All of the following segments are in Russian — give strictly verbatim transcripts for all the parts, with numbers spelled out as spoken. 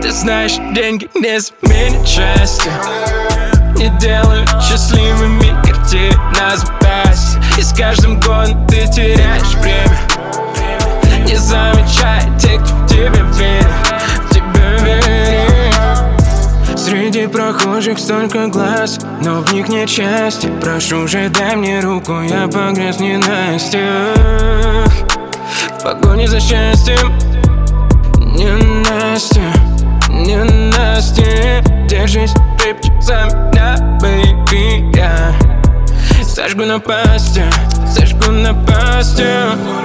Ты знаешь, деньги не заменят счастье, не делают счастливыми картины на запястье. И с каждым годом ты теряешь время, не замечая тех, кто в тебя верит, в тебя верит. Среди прохожих столько глаз, но в них нет счастья. Прошу же, дай мне руку, я погряз в ненастьях. В погоне за счастьем, ненастье, ненастье. Держись крепче за меня, baby, я сожгу на пасте, сожгу на пасте.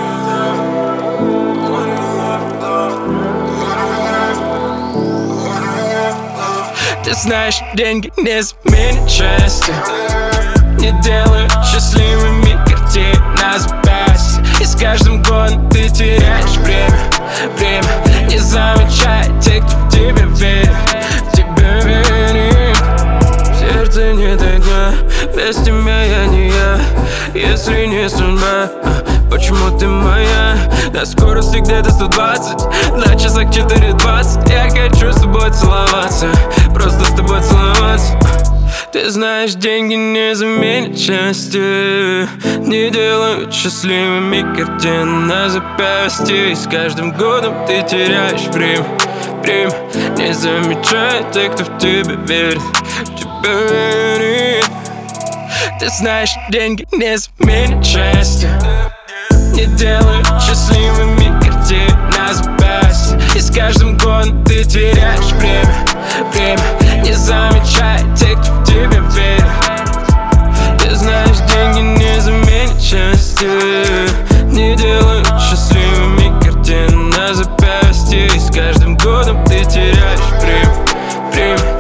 Ты знаешь, деньги не заменят счастье, не делают счастливыми картины на запястье. И с каждым годом ты теряешь время, время, не замечая тех, кто в тебя верит, в тебя верит. В сердце нет огня, без тебя я не я. Если не судьба, почему ты моя? На скорости где-то сто двадцать, на часах четыре двадцать. Я хочу с тобой целоваться, просто с тобой целоваться. Ты знаешь, деньги не заменят счастье, не делают счастливыми картины на запястье. И с каждым годом ты теряешь время, время, не замечая тех, кто в тебя верит, в тебя верит. Ты знаешь, деньги не заменят счастье, не делают счастливыми картины на запястье. И с каждым годом ты теряешь время, время, не замечая тех, кто в тебя верит. Ты знаешь, деньги не заменят счастье, не делают счастливыми картины на запястье. И с каждым годом ты теряешь время, время.